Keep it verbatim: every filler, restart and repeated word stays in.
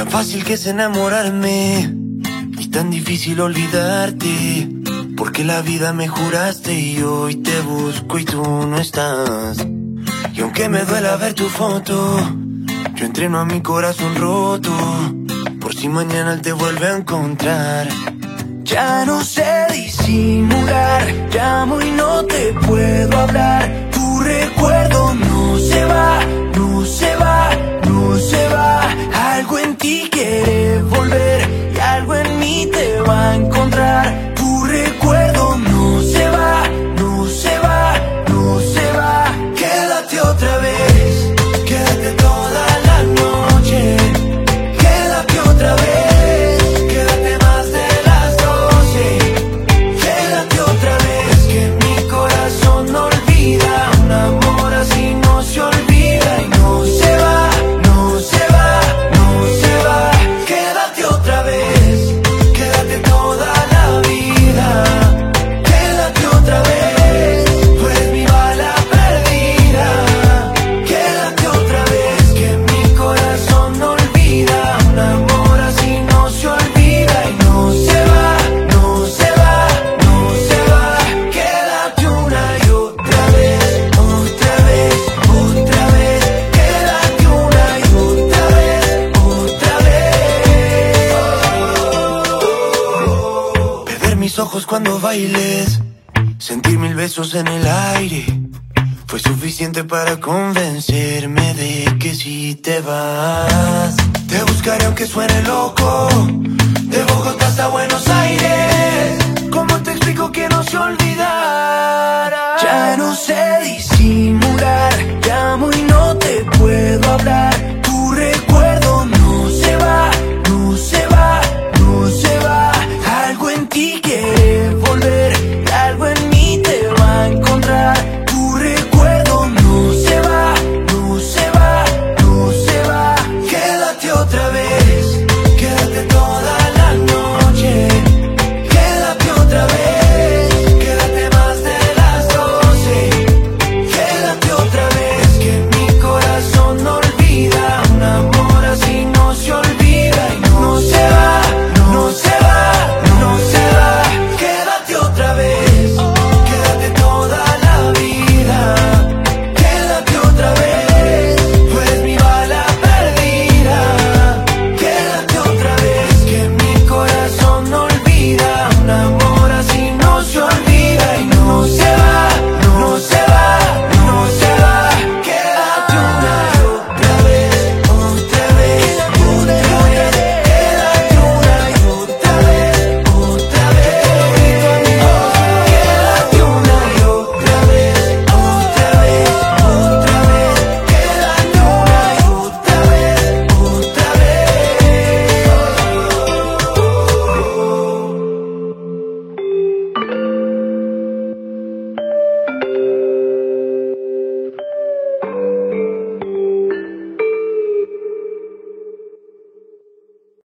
Tan fácil que es enamorarme y tan difícil olvidarte, porque la vida me juraste y hoy te busco y tú no estás. Y aunque me duela ver tu foto, yo entreno a mi corazón roto, por si mañana él te vuelve a encontrar. Ya no sé disimular, llamo y no te puedo hablar. Tu recuerdo no se va, no se va, no se va. Algo en ti quiere volver y algo en mí te va a encontrar. Tu recuerdo no se va, no se va, no se va. Quédate otra vez, quédate toda la noche. Quédate otra vez, quédate más de las doce. Quédate otra vez, que mi corazón no olvida. Un amor así no se olvida y no se va, no se va, no se va. Quédate otra vez, quédate toda la vida. Quédate otra vez, tú eres mi bala perdida. Quédate otra vez, que mi corazón no olvida. Un amor así no se olvida y no se va, no se va, no se va. Quédate una y otra vez, otra vez, otra vez. Quédate una y otra vez, otra vez. Beber mis ojos cuando bailes, sentir mil besos en el aire, fue suficiente para convencerme de que si te vas, te buscaré aunque suene loco, de Bogotá hasta Buenos Aires. ¿Cómo te explico que no se olvidara? Ya no sé